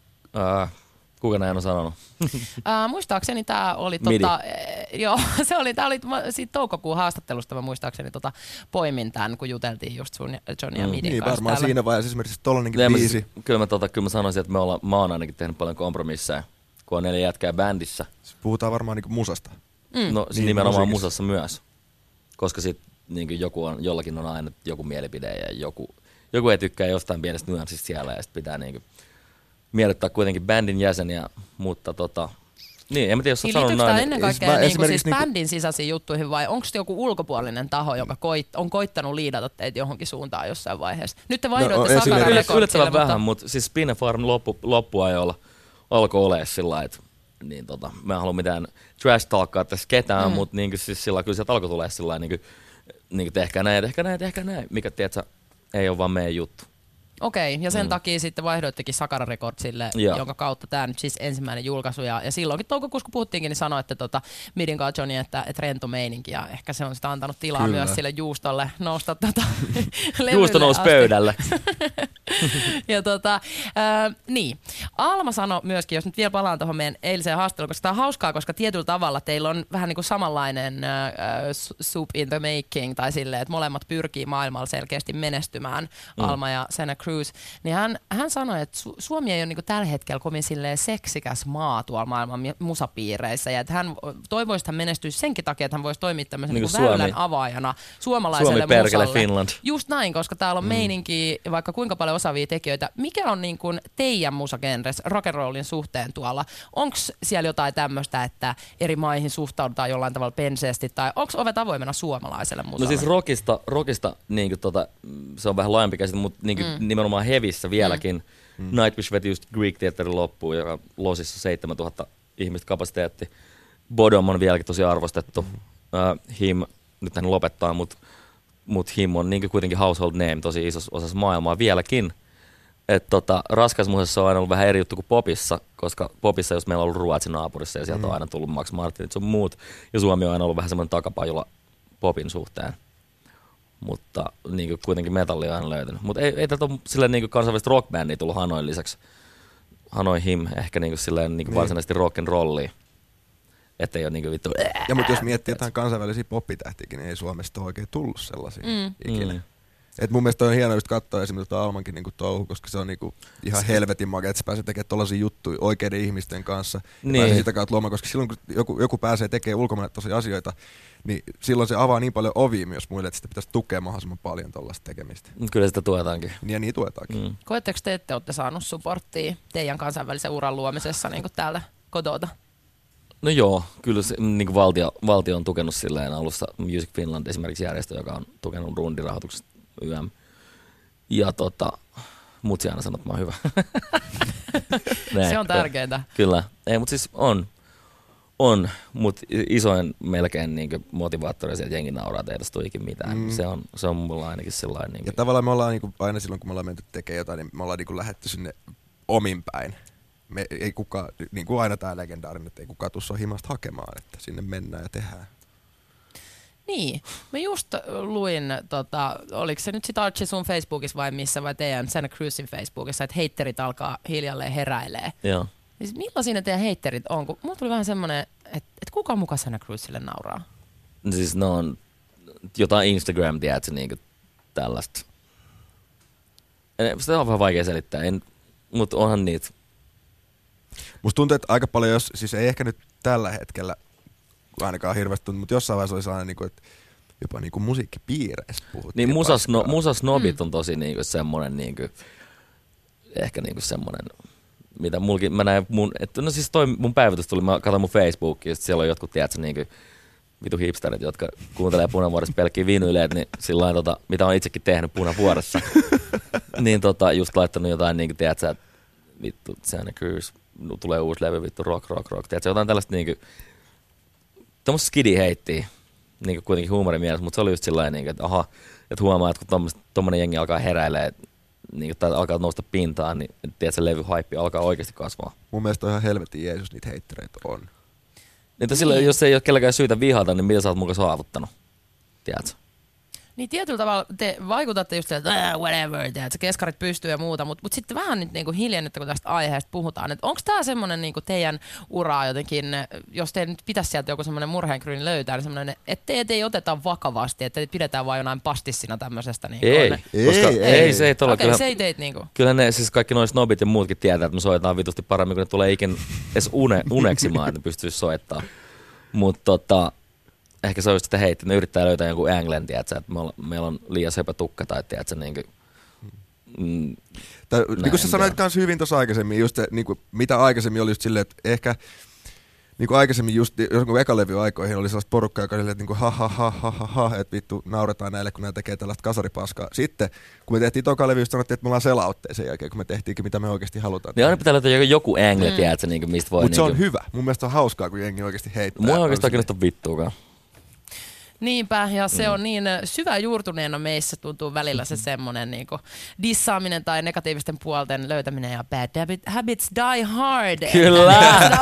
Kuka näin on sanonut? Muistaakseni tämä oli joo, tämä oli siitä toukokuun haastattelusta, mä muistaakseni poimin tämän, kun juteltiin just sun Johnny ja Midin niin, kanssa. Varmaan täällä. Siinä vaiheessa esimerkiksi tollanenkin biisi. Kyllä mä sanoisin, että mä oon ainakin tehnyt paljon kompromisseja, kun on 4 jätkää bändissä. Puhutaan varmaan niinku musasta. No Niin, nimenomaan musiikissa. musassa myös. Koska sit niinku jollakin on aina joku mielipide ja joku ei tykkää jostain pienestä nyanssista siellä ja sit pitää niinku miellyttää kuitenkin bändin jäseniä, mutta niin, en mä tiedä, jos sä Niin sanonut liittyykö tämä näin. ennen kaikkea siis bändin sisäisiin juttuihin vai onko joku ulkopuolinen taho, joka on koittanut liidata teitä johonkin suuntaan jossain vaiheessa? Nyt te vaihdoitte Sakara Recordsille, yllättävän vähän, mutta siis Spinefarm loppuajolla alkoi olemaan sillä lailla, että niin mä en halua mitään trash talkkaa tässä ketään, mutta niin siis sillä kyllä sieltä alkoi tulee sillä lailla, niin tehkää näin, mikä tiedätkö, ei ole vaan meidän juttu. Okei, ja sen takia sitten vaihdoittekin Sakara Recordsille, jonka kautta tämä nyt siis ensimmäinen julkaisu. Ja silloinkin toukokuussa, kun puhuttiinkin, niin sanoitte Midin kanssa Johnny, että rento meininki. Ja ehkä se on sitä antanut tilaa myös sille juustolle nousta levylle Juusto nousi asti. pöydälle. Ja niin. Alma sanoi myöskin, jos nyt vielä palaan tuohon meidän eiliseen haastatteluun, koska tämä on hauskaa, koska tietyllä tavalla teillä on vähän niin kuin samanlainen soup in the making, tai silleen, että molemmat pyrkii maailmalla selkeästi menestymään, Alma ja Santa Cruz. Niin hän sanoi, että Suomi ei ole niinku tällä hetkellä kovin seksikäs maa tuolla maailman musapiireissä, ja että hän toivoisi, että hän menestyisi senkin takia, että hän voisi toimia tämmöisen niin väylän avaajana suomalaiselle Suomi perkele musalle. Finland. Just näin, koska täällä on meininkiä, vaikka kuinka paljon osaavia tekijöitä. Mikä on niin kuin teidän musagenres rock'n'rollin suhteen tuolla? Onko siellä jotain tämmöistä, että eri maihin suhtaudutaan jollain tavalla penseesti, tai onko ovet avoimena suomalaiselle musalle? No siis rockista niin se on vähän laajempi käsite, mutta niin nimenomaan hevissä vieläkin. Nightwish veti just Greek Theaterin loppuun, joka Losissa 7000 ihmistä kapasiteetti. Bodom on vieläkin tosi arvostettu. Him, nyt hän lopettaa, mutta Him on niin kuitenkin household name tosi isossa osassa maailmaa vieläkin. Raskasmusassa on aina ollut vähän eri juttu kuin popissa, koska popissa, jos meillä on ollut Ruotsin naapurissa ja sieltä on aina tullut Max Martinit sun muut, ja Suomi on aina ollut vähän semmoinen takapajulla popin suhteen. Mutta niin kuitenkin metalli on aina löytynyt. Mutta ei tätä ole silleen niin kansainvälistä rockbändiä tullut Hanoin lisäksi. Hanoi Him ehkä niin silleen niin varsinaisesti rock'n'rollia. Että ei ole niin vittu. Ja mutta jos miettii jotain kansainvälisiä poppitähtiäkin, niin ei Suomesta ole oikein tullut sellaisia ikinä. Et mun mielestä on hienoa just katsoa esimerkiksi Almankin niinku touhu, koska se on niinku ihan helvetin makea, että se pääsee tekemään tollaisia juttuja oikeiden ihmisten kanssa. Ja pääsee sitä kautta luomaan, koska silloin kun joku pääsee tekemään ulkomaille tosia asioita, niin silloin se avaa niin paljon ovia myös muille, että sitä pitäisi tukea mahdollisimman paljon tollaista tekemistä. Kyllä sitä tuetaankin. Ja niin tuetaankin. Koetteko te, että olette saanut supporttia teidän kansainvälisen uran luomisessa niin kuin täältä kotota? No joo, kyllä se, niin valtio on tukenut silleen alussa Music Finland esimerkiksi järjestö, joka on tukenut rundirahoituksesta YM. Ja mutsi aina sanoo, että mä oon hyvä. Se on tärkeintä. Kyllä. Ei, mutta siis on, mutta isoin melkein niin motivaattori sieltä jengi nauraa, että ei tästä tule ikin mitään. Se on mulla ainakin sellainen. Niin ja tavallaan me ollaan niin aina silloin, kun me ollaan menty tekemään jotain, niin me ollaan niin lähdetty sinne omin päin. Me ei kukaan, niin kuin aina tää legendaarinen, että ei kukaan tuu himasta hakemaan, että sinne mennään ja tehdään. Niin, mä just luin, oliko se nyt sit Archie sun Facebookissa vai missä, vai teidän Santa Cruzin Facebookissa, että heitterit alkaa hiljalleen heräilee. Joo. Siis millaisia ne teidän heitterit on? Kun mulla tuli vähän semmoinen, että kuka muka Santa Cruzille nauraa? Siis ne on jotain Instagram, tiedätkö, niin tällaista. Sitä on vähän vaikea selittää, mutta onhan niitä. Musta tuntuu, että aika paljon, siis ei ehkä nyt tällä hetkellä ainakaan hirveästi tuntuu, mutta jossain vaiheessa oli sellainen, että jopa niinku musiikkipiireissä puhuttiin. Niin musasnobit on tosi niinku semmoinen, niinku, ehkä niinku semmoinen, mitä mulkin, mä näin no siis toi mun päivitys tuli, mä katsoin mun Facebookia, siellä on jotkut, tiedätkö, niinku vitu hipsterit, jotka kuuntelee Punavuoressa pelkkiä vinyyleet, niin sillain mitä on itsekin tehnyt Punavuoressa, niin just laittanut jotain niinku, tiedätkö, että vittu, Santa Cruz, tulee uusi levy, vittu, rock, tiedätkö, jotain tällaista niinku, tommoista skidi heittiä, niinku kuitenkin huumorin mielessä, mutta se oli just sillain, niinku, että aha, että huomaa, että kun tommonen jengi alkaa heräilee, niinku, tai alkaa nousta pintaan, niin tiedätkö, levyhaippi alkaa oikeasti kasvaa. Mun mielestä on ihan helvetin jees, jos niitä heittereitä on. Niin silloin, jos ei ole kelläkään syytä vihata, niin mitä sä oot mukaan saavuttanut, tiedätkö? Niin tietyllä tavalla te vaikutatte just sieltä, että whatever, että keskarit pystyy ja muuta, mutta sitten vähän nyt niinku hiljennyttä, kun tästä aiheesta puhutaan. Onko tämä semmoinen niinku teidän uraa jotenkin, jos teillä nyt pitäisi sieltä joku semmoinen murheenkryyni löytää, niin semmoinen, että teitä ei oteta vakavasti, että teitä pidetään vaan jonain pastissina tämmöisestä. Niinku, ei, se ei tolla. Okay, se ei teit niinku. Kyllä ne, siis kaikki noin snobit ja muutkin tietää, että me soitetaan vitusti paremmin, kun ne tulee ikin edes uneksimaan, että ne pystyisi soittamaan. Mutta ehkä se on just sitä heitti, ne yrittää löytää jonkun anglen, tiedätkö, että meillä on liian sepä tukka tai tiedätkö, niin kuin sä sanoit kans hyvin tuossa aikaisemmin, just niin kuin, mitä aikaisemmin oli just silleen, että ehkä niin kuin aikaisemmin just joskus ekalevy-aikoihin oli sellaista porukkaa, joka oli silleen, että niin että vittu nauretaan näille, kun nämä tekee tällaista kasaripaskaa. Sitten, kun me tehtiin toka levy, just sanottiin, että me ollaan selautteen sen jälkeen, kun me tehtiinkin, mitä me oikeasti halutaan. Niin aina pitää löytää joku angle, tiedätkö, niin mistä voi. Mutta se on hyvä. Mun mielestä on hauskaa, kun jengi oikeasti heittää. Mua ei oikeastaan kiinnosta vittuakaan. Niinpä, ja se on niin syvä juurtuneena meissä tuntuu välillä se semmoinen niin dissaaminen tai negatiivisten puolten löytäminen ja bad habits die hard. Kyllä!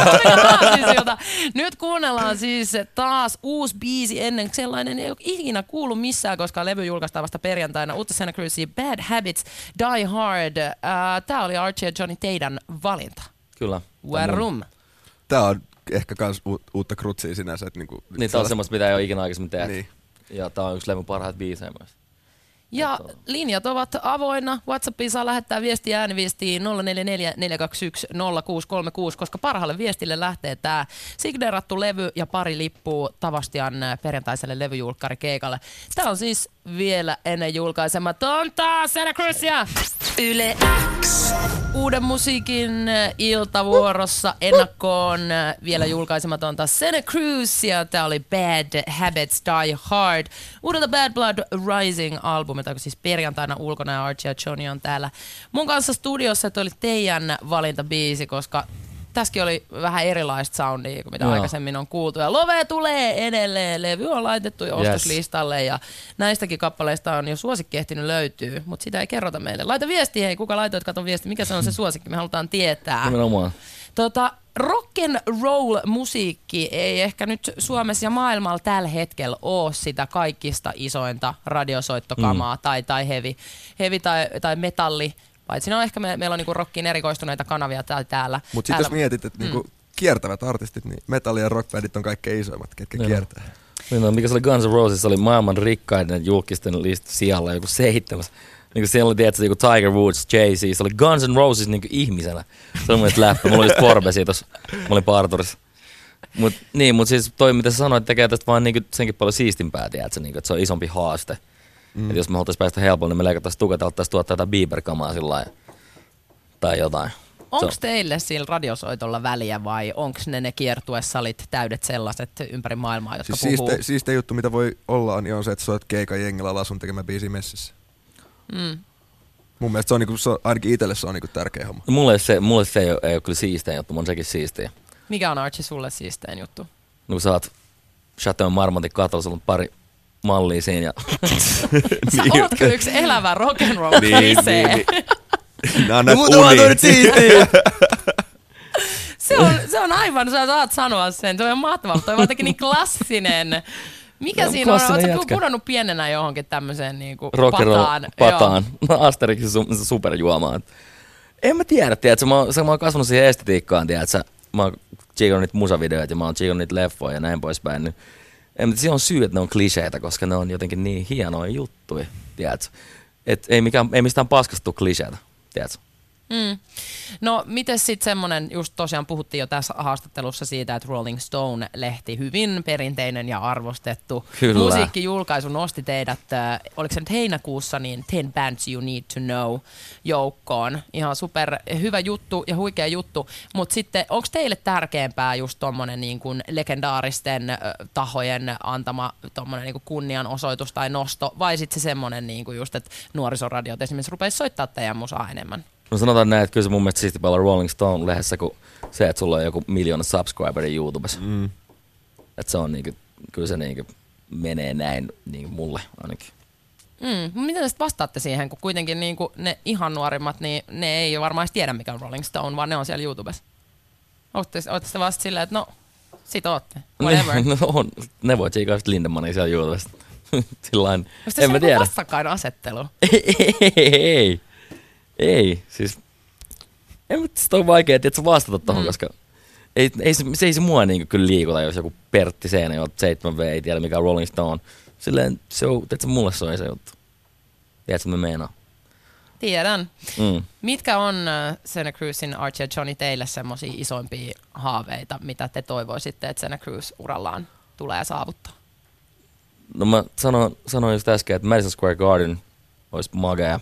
Nyt kuunnellaan siis taas uusi biisi ennen sellainen, ei ole ikinä kuullut missään, koska levy julkaistaan vasta perjantaina. Uutta Santa Cruzia, Bad Habits Die Hard. Tää oli Archie ja Johnny teidän valinta. Kyllä. Warum? Tää on ehkä kans uutta krutsia sinänsä. Että niinku, niin tää on semmoista, mitä ei ole ikinä aikaisemmin tehty. Niin. Ja tää on yksi levyn parhaat biisejä myös. Ja linjat ovat avoinna. WhatsAppiin saa lähettää viestiä ääniviestiin 044 421 0636, koska parhaalle viestille lähtee tää signeerattu levy ja pari lippua Tavastian perjantaiselle levyjulkkarikeikalle. Tää on siis vielä ennen julkaisematonta Santa Cruzia. Yle X. Uuden musiikin iltavuorossa ennakkoon vielä julkaisematonta Santa Cruzia. Tää oli Bad Habits Die Hard. Uudelta Bad Blood Rising-albumilta, joka siis perjantaina ulkona ja Archie ja Johnny on täällä mun kanssa studiossa. Että oli teidän valintabiisi, koska tässäkin oli vähän erilaista soundia kuin mitä aikaisemmin on kuultu. Ja Love tulee edelleen. Levy on laitettu jo ostoslistalle ja näistäkin kappaleista on jo suosikki ehtinyt löytyy, mutta sitä ei kerrota meille. Laita viestiä, hei, kuka laitoit, katon viesti, mikä se on se suosikki, me halutaan tietää. Nimenomaan. Rock'n'roll-musiikki ei ehkä nyt Suomessa ja maailmalla tällä hetkellä ole sitä kaikista isointa radiosoittokamaa tai heavy tai metalli. Paitsi no ehkä meillä on niinku rockiin erikoistuneita kanavia täällä. Mutta sitten jos mietit, että niinku kiertävät artistit, niin metalli- ja rockbandit on kaikkein isoimmat, ketkä kiertää. Niin, mikä se oli Guns N' Roses, oli maailman rikkaiden julkisten sijalla joku 7. Niin siellä oli tietysti joku Tiger Woods, Jay-Z, se oli Guns N' Roses niin ihmisenä. Se on mun mielestä läppä. Mulla oli just Forbesi tuossa, mä olin parturissa. Mut siis toi mitä sä sanoit, tekee tästä vaan niinku senkin paljon siistimpää, tiedätkö, niinku, että se on isompi haaste. Et jos me halutais päästä helpolla, niin me leikattaisiin tukat, alettaisiin tuottaa jotain Bieber-kamaa sillä tai jotain. Onko teille sillä radiosoitolla väliä vai onko ne kiertuessalit täydet sellaiset ympäri maailmaa, jotka siis puhuu? Siiste juttu, mitä voi olla, niin on se, että soit keikan jengillä ollaan sun tekemään biisiä messissä. Mun mielestä se on, niinku, ainakin itselle se on niinku tärkeä homma. Mulle se ei ole kyllä siistein juttu, mun sekin siistiä. Mikä on Archie sulle siistein juttu? No kun sä oot Chateau Marmontin katolla, sulla on pari mallia siinä. Ja sä oot kyllä yksi elävä rock'n'roll-klisee. Se on aivan, sä saat sanoa sen. Se on mahtavaa, toi on jotenkin niin klassinen. Mikä siinä on? Oletko pudonnut pienenä johonkin tämmöiseen niinku pataan? No Asterixin superjuomaan. En mä tiedä, tiedätkö, mä oon kasvanut siihen estetiikkaan, tiedätkö. Mä oon tsiikannut niitä musavideoita ja mä oon tsiikannut niitä leffoja ja näin poispäin. Niin, se on syy, että ne on kliseitä, koska ne on jotenkin niin hienoja juttuja, tiedätkö. Et ei mistään paskasta tule kliseitä, tiedätkö. No miten sitten semmoinen, just tosiaan puhuttiin jo tässä haastattelussa siitä, että Rolling Stone-lehti, hyvin perinteinen ja arvostettu musiikkijulkaisu nosti teidät, oliko se nyt heinäkuussa, niin 10 Bands You Need to Know -joukkoon. Ihan super hyvä juttu ja huikea juttu, mutta sitten onko teille tärkeämpää just tommonen niin kuin legendaaristen tahojen antama tommonen niin kuin kunnianosoitus tai nosto, vai sitten se semmoinen niin kuin just, että nuorisoradiot esimerkiksi rupeisi soittaa teidän musaa enemmän? No sanotaan näin, että kyllä se mun mielestä siistiä olla Rolling Stone-lehdessä kuin se, että sulla on joku 1 miljoona subscriberia YouTubessa. Että se on niinku, kyllä se niinku menee näin niinku mulle ainakin. Miten sitten vastaatte siihen, kun kuitenkin niinku ne ihan nuorimmat, niin ne ei varmaan tiedä mikä on Rolling Stone, vaan ne on siellä YouTubessa. Ootte te vasta silleen, että no, sit ootte, whatever. Ne voi tsiikaa Lindemanin siellä YouTubessa. Sillain, en mä tiedä. Vastakkainasettelu? Ei. Siis, sitä on vaikea vastata tohon, koska ei se mua niinku kyllä liikuta, jos joku Pertti Seinäjoelta 7V ei tiedä mikä on Rolling Stone. Silleen, mulle se on se juttu. Tiedätkö, mä meinaan? Tiedän. Mitkä on Santa Cruzin, Archie ja Johnny teille semmosia isoimpia haaveita, mitä te toivoisitte, että Santa Cruz urallaan tulee saavuttaa? No mä sanoin just äsken, että Madison Square Garden olisi magea.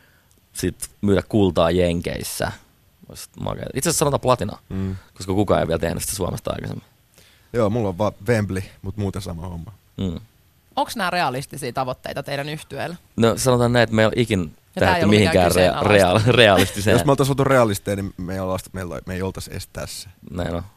Sitten myydä kultaa Jenkeissä. Olisi magea. Itse asiassa sanotaan platina, koska kukaan ei vielä tehnyt sitä Suomesta aikaisemmin. Joo, mulla on vaan Wembley, mutta muuten sama homma. Onko nämä realistisia tavoitteita teidän yhtyeellä? No sanotaan näin, että me ei ole ikin tähdetty mihinkään realistiseen. Jos me oltaisiin oltu realisteja, niin me ei oltaisi edes tässä. Näin on.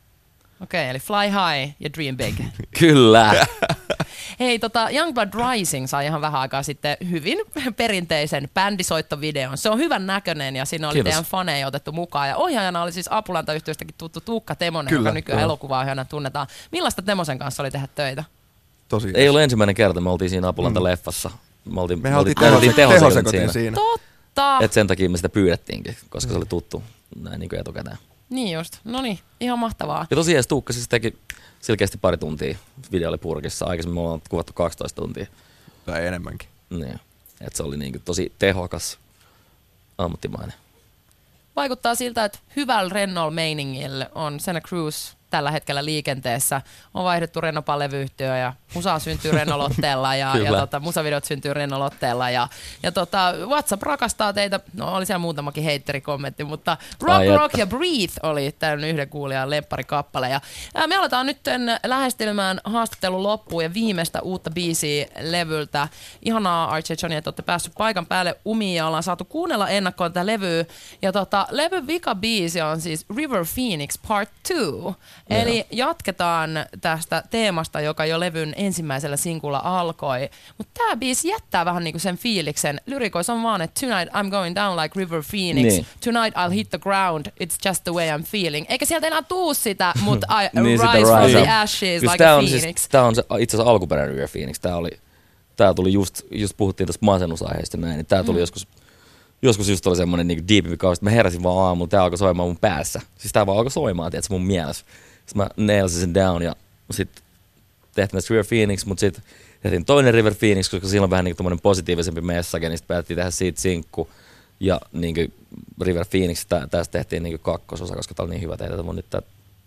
Okei, eli fly high ja dream big. Kyllä. Hei, Youngblood Rising sai ihan vähän aikaa sitten hyvin perinteisen bändisoittovideon. Se on hyvän näköinen ja siinä oli teidän faneja otettu mukaan. Ja ohjaajana oli siis Apulanta-yhtiöstäkin tuttu Tuukka Temonen, joka nykyään elokuva-ohjaajana tunnetaan. Millaista Temosen kanssa oli tehdä töitä? Ei ollut ensimmäinen kerta, me oltiin siinä Apulanta-leffassa. Me oltiin tehosekotin siinä. Totta! Et sen takia me sitä pyydettiinkin, koska se oli tuttu näin niin kuin etukäteen. Niin just. Noniin, ihan mahtavaa. Ja tosiaan Tuukka siis teki selkeästi pari tuntia. Video oli purkissa. Aikaisemmin me ollaan kuvattu 12 tuntia. Tai enemmänkin. Niin. Et se oli niin kuin tosi tehokas, ammattimainen. Vaikuttaa siltä, että hyvällä rennolla meiningillä on Santa Cruz tällä hetkellä liikenteessä. On vaihdettu Rennopa-levyyhtiö ja musa syntyy Rennolotteella ja musavideot syntyy Rennolotteella ja WhatsApp rakastaa teitä. No oli siellä muutamakin heitteri-kommentti, mutta Rock ja Breathe oli tämän yhden kuulijan lempparikappale. Ja me aletaan nyt lähestelemään haastattelun loppuun ja viimeistä uutta biisiä levyltä. Ihanaa Archie ja Johnny, että olette päässyt paikan päälle umiin ja ollaan saatu kuunnella ennakkoon tätä levyä. Ja levyn vika biisi on siis River Phoenix Part 2. Eli jatketaan tästä teemasta, joka jo levyn ensimmäisellä sinkulla alkoi. Mutta tämä biisi jättää vähän niinku sen fiiliksen. Lyrikoissa on vaan, että tonight I'm going down like River Phoenix. Niin. Tonight I'll hit the ground. It's just the way I'm feeling. Eikä sieltä enää tuu sitä, mutta I rise from the ashes like a phoenix. Siis, tämä on itse asiassa alkuperäinen River Phoenix. Tämä tuli just puhuttiin tuosta masennusaiheesta näin. Niin tämä tuli joskus just oli semmoinen niinku deepimpi kausi, että mä heräsin vaan aamulla, tää alkoi soimaan mun päässä. Siis tää vaan alkoi soimaan, tiedätkö, mun mielessä. Sitten mä nailsin sen down ja sit tehtiin näistä River Phoenix, mutta sit tehtiin toinen River Phoenix, koska siinä on vähän niinku tommonen positiivisempi message, niin sit päätettiin tehdä siitä sinkku. Ja niinku River Phoenix, tästä tehtiin niinku kakkososa, koska tää oli niin hyvä tehdä, että mun nyt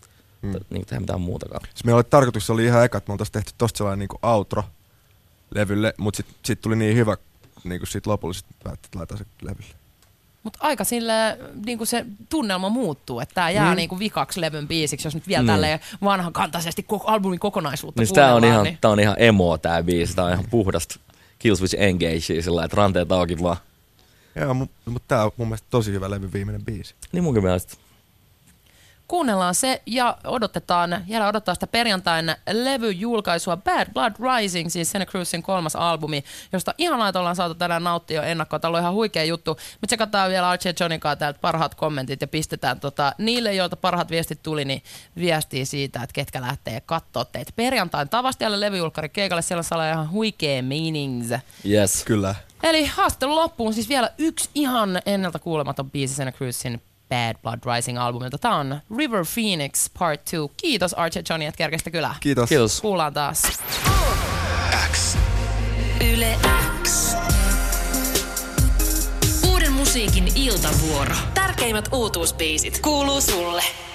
niinku tehdä mitään muutakaan. Siis meillä oli tarkoitus, oli ihan eka, että me oltais tehty tosta sellainen niinku outro levylle, mutta sit tuli niin hyvä, niinku sit lopullisesti päätettiin laittaa se levylle. Mutta aika silleen, niinku se tunnelma muuttuu, että tää jää niinku vikaksi levyn biisiksi, jos nyt vielä tälleen vanhakantaisesti albumin kokonaisuutta niin kuunnellaan. Tää on ihan emo tää biisi, tää on ihan puhdasta Killswitch Engage sillä, että ranteet auki vaan. Joo, mutta tää on mun mielestä tosi hyvä levyn viimeinen biisi. Niin munkin mielestä. Kuunnellaan se ja jäädään odottaa sitä perjantain levyjulkaisua Bad Blood Rising, siis Santa Cruzin 3. albumi, josta ihanaa, että ollaan saatu tänään nauttia jo ennakkoon. Tämä on ihan huikea juttu. Me tsekataan vielä Archie ja Johnny täältä parhaat kommentit ja pistetään niille, joilta parhaat viestit tuli, niin viestiä siitä, että ketkä lähtee kattoo teitä perjantain Tavastialle levyjulkkari keikalle. Siellä saa olla ihan huikea meanings. Yes. Kyllä. Eli haastattelun loppuun siis vielä yksi ihan ennalta kuulematon biisi Santa Cruzin Bad Blood Rising-albumilta. Tämä on River Phoenix Part 2. Kiitos Archie ja Johnny, että kerkesitte kylään. Kiitos. Kuullaan taas. X. Yle X. Uuden musiikin iltavuoro. Tärkeimmät uutuusbiisit kuuluu sulle.